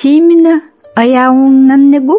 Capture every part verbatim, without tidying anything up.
Симина аяуңнан негу?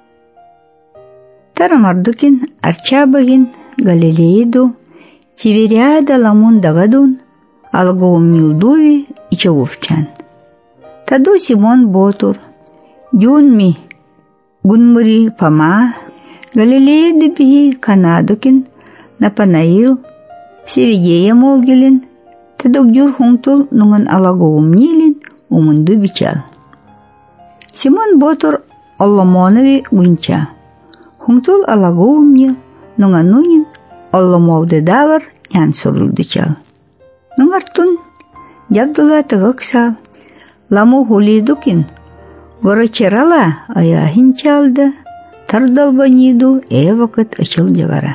Тарамардукин арчабагин Галилеиду, Тивериада ламун дагадун, алгоум милдуви ичавувчан. Таду Симон Ботур, дюнми гунмури пама, Галилеиду биhi Канадукин, Напанаил, Севигея молгилин, тадук дюр хунтул нунган алагоум нилин, умунду бичал. Симон Ботур Олломонови гунча. Хунтул алагоум нил, нунган нунин Олломолды давар ян сорулдычал. Нунгартун жабдула тыгыксал, ламу хулидукин, горочерала аяхин чалды, тардалбаниду э вакыт ычыл жавара.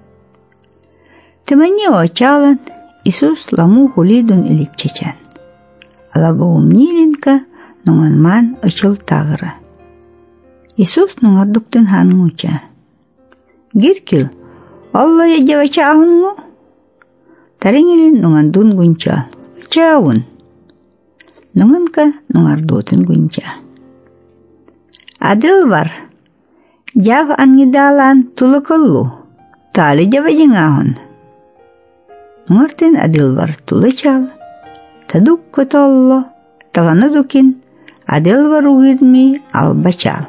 Тымани очалан, Исус ламу хулидун иликчечан. Алагоум нилинка нунган ман ычыл тагыра. Исус нунгардуктун ханмуча. Гиркил, Алла я девача ахунгу? Тарингилин нунгандун гунчал. Чаун. Нунганка нунгардутун гунча. Адыл бар. Жав ангидалан тулыкыллу. Тали девачың ахун. Нунгартын адыл бар тулычал. Тадук көтолло. Тағаны дукин. Адыл бар угирми албачал.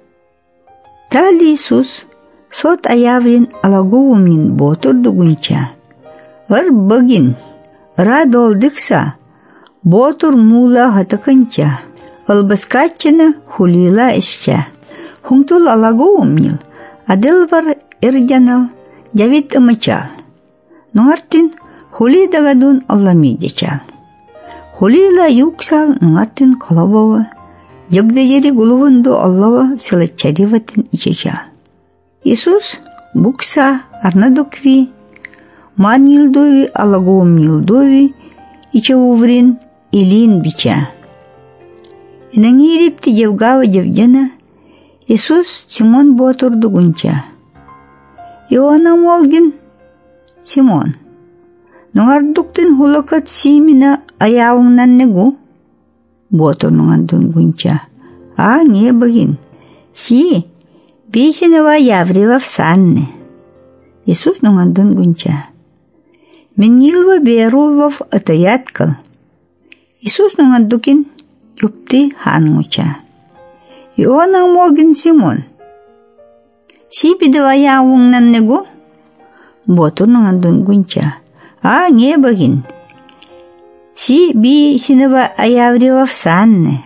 Тали Исус сот аяврин алагоумнин Ботур дугунча. Ыр богин, радолдыкса, Ботур мула хатаканча, албаскаччина хулила исча. Хунтул алагоумнил, адыл бар ирдянал, javit ымычал. Нунгартин хули дагадун алламидечал. Хулила юксал нунгартин колобова, Ягдагери гулувунду Аллава силачариватин ичечал. Исус букса арнадукви, ман йылдови алагоум йылдови ичавуврин илин бича. Инангирипти жевгава жевжана Исус Симон Ботур дугунча. Иоанна молгин Симон. Нунгардуктин хулакат симина аяуңнан негу? Ботур нунгандун гунча. А, не багин. Си, бейсенова яврила в санне. Исус нунгандун гунча. Менгилва берулвав атаяткал. Исус нунгандукин юпти хангуча. Иоанна молгин Симон. Си бидова яуңнан негу? Ботур нунгандун гунча. А, не багин. Си би синова аяврила в санне.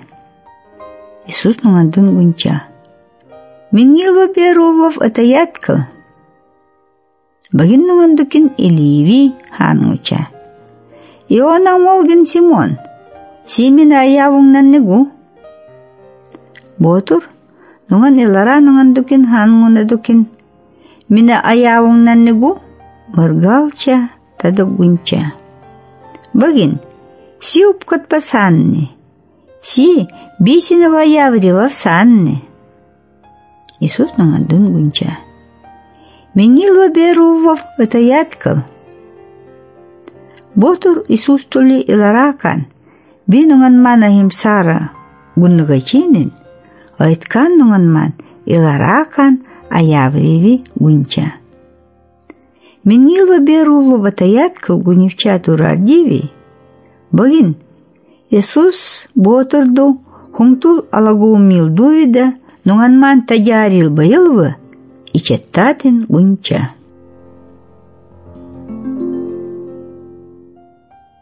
Исус нунгандун гунча. Менгилва берулвав атаяткал. Багин нунгандукин иливи хангуча. Иоанна молгин Симон. Си мина аявуңнан негу? Ботур нунган илара нунгандукин хангунадукин. Мина аявуңнан негу? Мыргалча тадук гунча. Багин Си упкат па санне. Си бисинова яврила в санне. Исус нунгандун гунча. Менгилва берулвав атаяткал. Ботур Исус тули иларакан. Би нунган ман ахимсара гуннагачинин. Айткан нунган ман иларакан аявриви гунча. Менгилва берулвав атаяткал гунивча турардиви. Багин Исус Ботурду хунтул алагоум милдувида нунган ман таjaril байылвы ичеттатын гунча.